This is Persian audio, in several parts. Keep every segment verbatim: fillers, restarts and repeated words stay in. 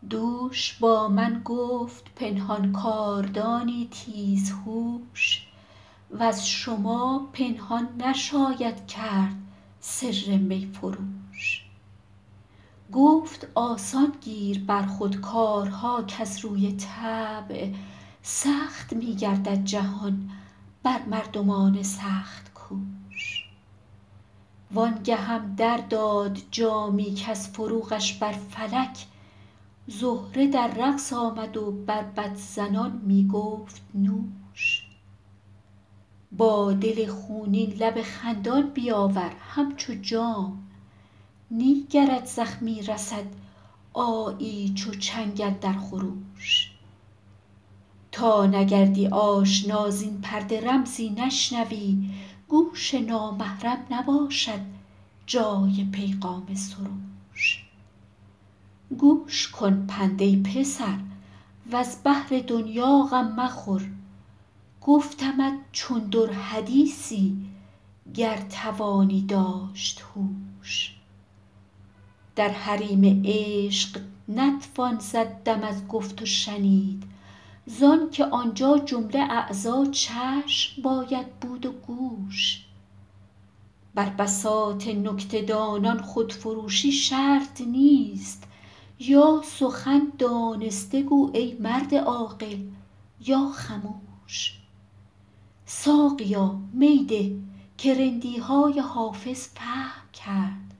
دوش با من گفت پنهان کاردانی تیزهوش، وز شما پنهان نشاید کرد سر می فروش. گفت آسان گیر بر خود کارها کز روی طبع سخت می گردد جهان بر مردمان سخت کوش. وانگهم در داد جامی کز فروغش بر فلک، زهره در رقص آمد و بر بدزنان می گفت نوش. با دل خونین لب خندان بیاور همچو جام، نی گرت زخمی رسد آیی چو چنگ اندر خروش. تا نگردی آشنا زین پرده رمزی نشنوی، گوش نامحرم نباشد جای پیغام سروش. گوش کن پند ای پسر وز بهر دنیا غم مخور، گفتمت چون در حدیثی گر توانی داشت هوش. در حریم عشق نتوان زد دم از گفت و شنید، زانکه آنجا جمله اعضا چشم باید بود و گوش. بر بساط نکته دانان خودفروشی شرط نیست، یا سخن دانسته گو ای مرد عاقل یا خموش. ساقیا می ده که رندیهای حافظ فهم کرد،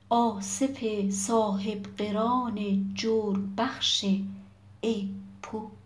آصف صاحب قران جور بخش عیب پوش.